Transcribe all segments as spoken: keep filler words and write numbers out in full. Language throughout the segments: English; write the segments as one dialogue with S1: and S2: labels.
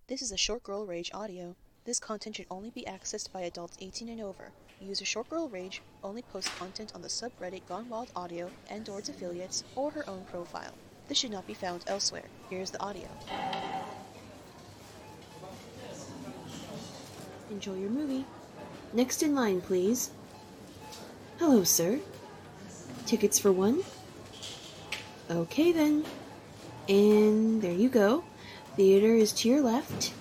S1: This is a Short Girl Rage audio. This content should only be accessed by adults eighteen and over. User Short Girl Rage only posts content on the subreddit Gone Wild Audio and or its affiliates or her own profile. This should not be found elsewhere. Here's the audio.
S2: Enjoy your movie. Next in line, please. Hello, sir. Tickets for one? Okay, then. And there you go. Theater is to your left.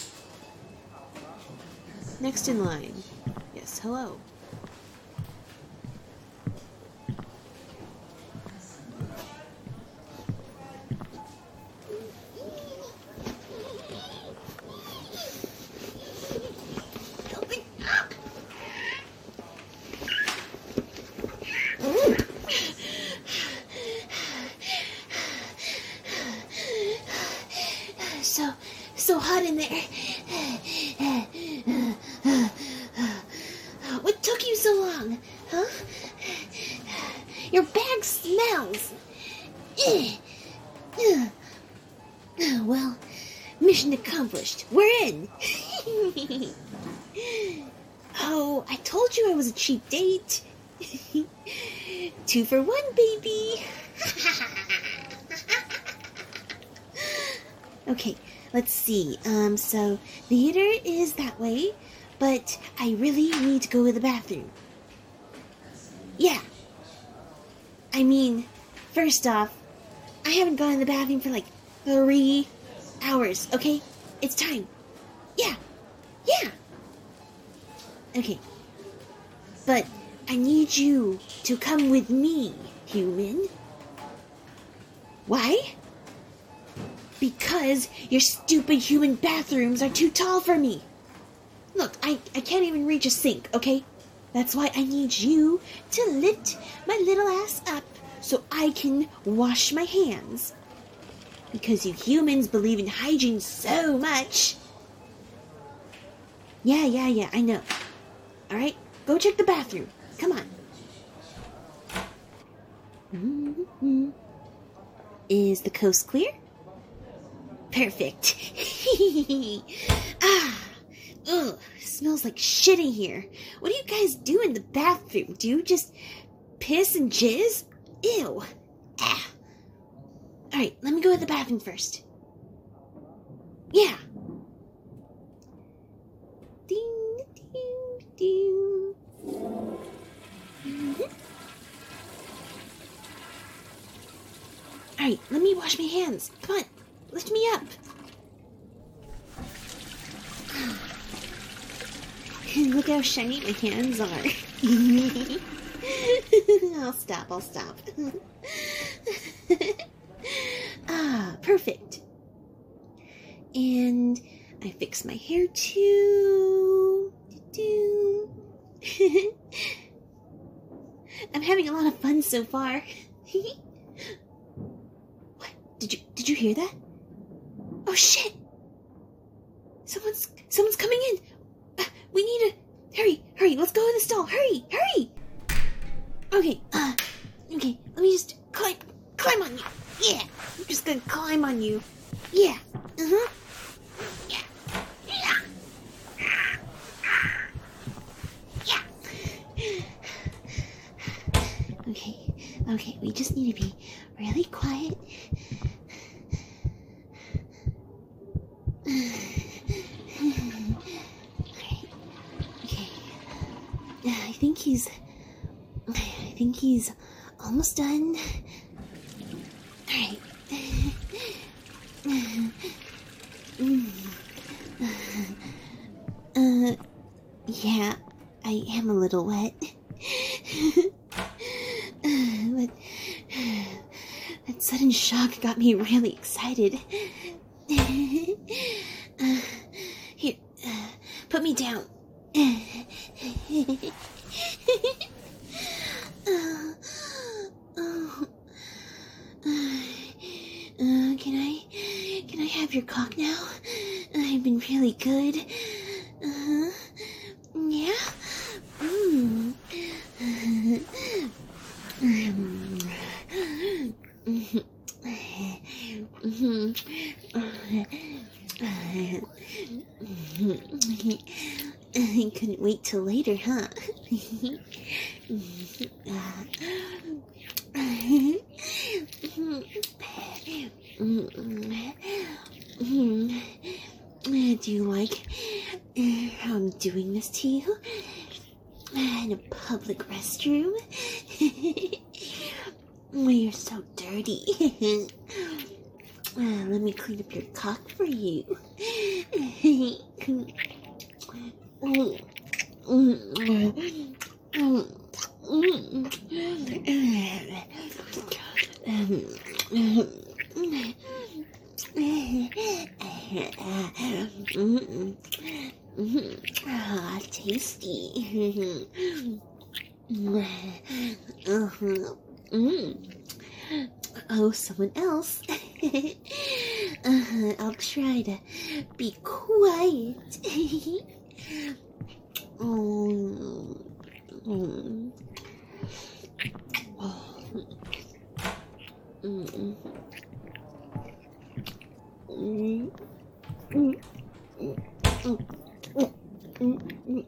S2: Next in line. Yes, hello. So, so hot in there. What took you so long, huh? Your bag smells. Well, mission accomplished. We're in. Oh, I told you I was a cheap date. Two for one, baby. Okay, let's see. Um, so theater is that way, but I really need to go to the bathroom. Yeah. I mean, first off, I haven't gone to the bathroom for like three hours, okay? It's time. Yeah. Yeah. Okay. But I need you to come with me, human. Why? Because your stupid human bathrooms are too tall for me. Look, I, I can't even reach a sink, okay? That's why I need you to lift my little ass up so I can wash my hands. Because you humans believe in hygiene so much. Yeah, yeah, yeah, I know. Alright, go check the bathroom. Come on. Mm-hmm. Is the coast clear? Perfect. Ah, ugh, smells like shit in here. What do you guys do in the bathroom? Do you just piss and jizz? Ew. Ah. Alright, let me go to the bathroom first. Yeah. Ding, ding, ding. Mm-hmm. Alright, let me wash my hands. Come on. Lift me up. Look how shiny my hands are. I'll stop, I'll stop. Ah, perfect. And I fix my hair too. I'm having a lot of fun so far. What? Did you did you hear that? Oh shit! Someone's someone's coming in. Uh, we need to hurry, hurry. Let's go in the stall. Hurry, hurry. Okay. Uh, okay. Let me just climb, climb on you. Yeah. I'm just gonna climb on you. Yeah. Uh huh. Yeah. Yeah. Yeah. Okay. Okay. We just need to be really quiet. Okay. I think he's... I think he's almost done. Alright. Uh, yeah, I am a little wet. But that sudden shock got me really excited. Uh, here, uh, put me down. uh, oh, uh, uh, can I, can I have your cock now? I've been really good. Uh-huh. Yeah? Mm. Mm-hmm. I couldn't wait till later, huh? Do you like how I'm doing this to you? In a public restroom? Oh, you're so dirty. Uh, let me clean up your cock for you. Ah, tasty. Uh-huh. Mm. Oh, someone else. uh, I'll try to be quiet. oh. Mm. Oh. Mm. Mm. Mm. Mm. Mm.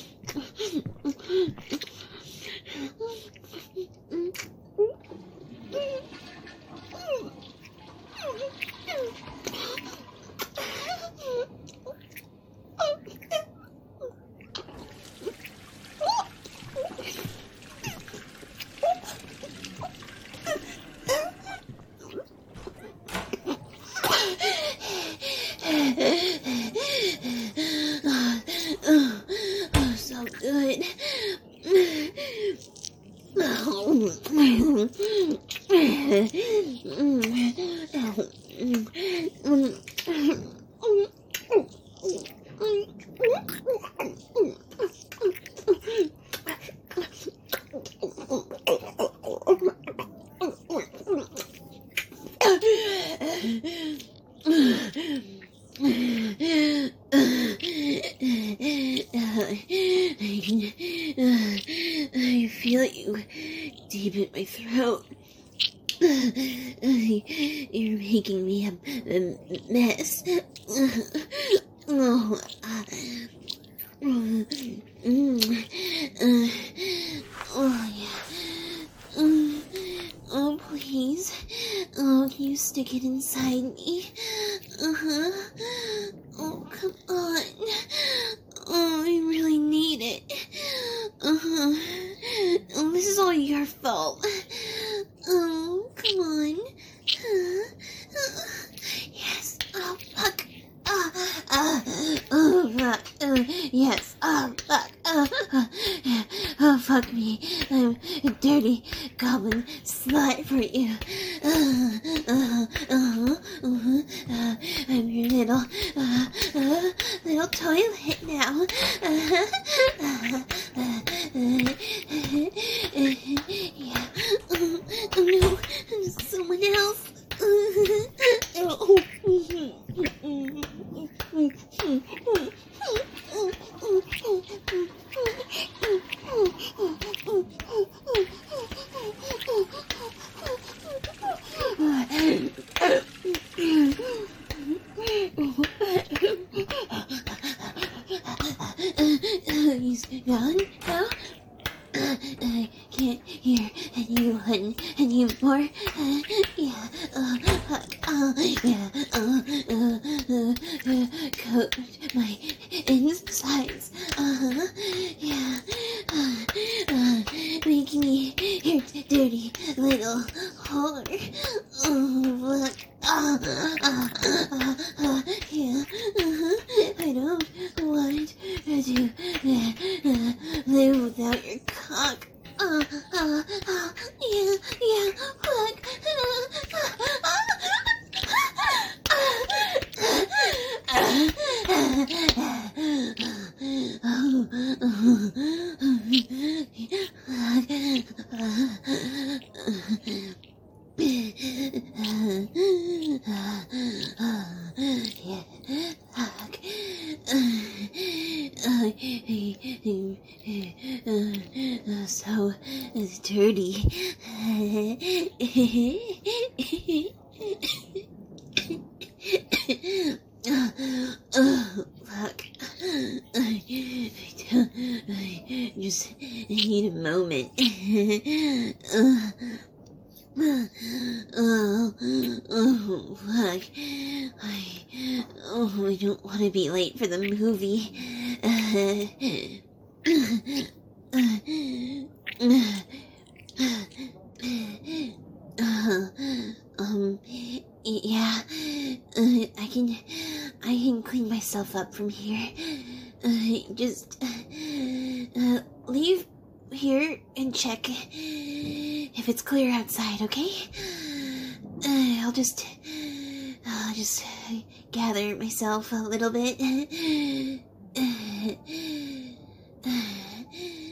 S2: Oh, so good. I feel you deep in my throat. You're making me a, a mess. Oh, uh, mm, uh, oh yeah. Um, oh please. Oh, can you stick it inside me? Uh huh. Oh, come on. Oh, I really need it. Uh huh. Oh, this is all your fault. Oh, come on. Uh, uh, yes. Oh, fuck. Uh, uh, oh, fuck. Uh, yes. Oh, fuck. Uh, uh, oh, fuck me. I'm a dirty goblin slut for you. Uh, uh, uh, uh, uh, I'm your little, uh, uh, little toilet now. Uh, uh, uh, uh, yeah. Oh, no. Someone else. He's gone now. I can't hear anyone anymore. Uh, yeah, uh, uh, yeah, uh, uh, uh, uh, coat my insides. Uh, yeah, uh, uh, making me your dirty little whore. Oh, look. Uh, uh, uh, uh, yeah, uh, I don't want to uh, uh, live without your cock. Uh, uh, uh, yeah, yeah, look. So dirty. Look, I, I just need a moment. uh, oh, oh, look, I, oh, I don't want to be late for the movie. Uh, um, yeah, uh, I can, I can clean myself up from here. Uh, just, uh, leave here and check if it's clear outside, okay? Uh, I'll just, I'll just gather myself a little bit.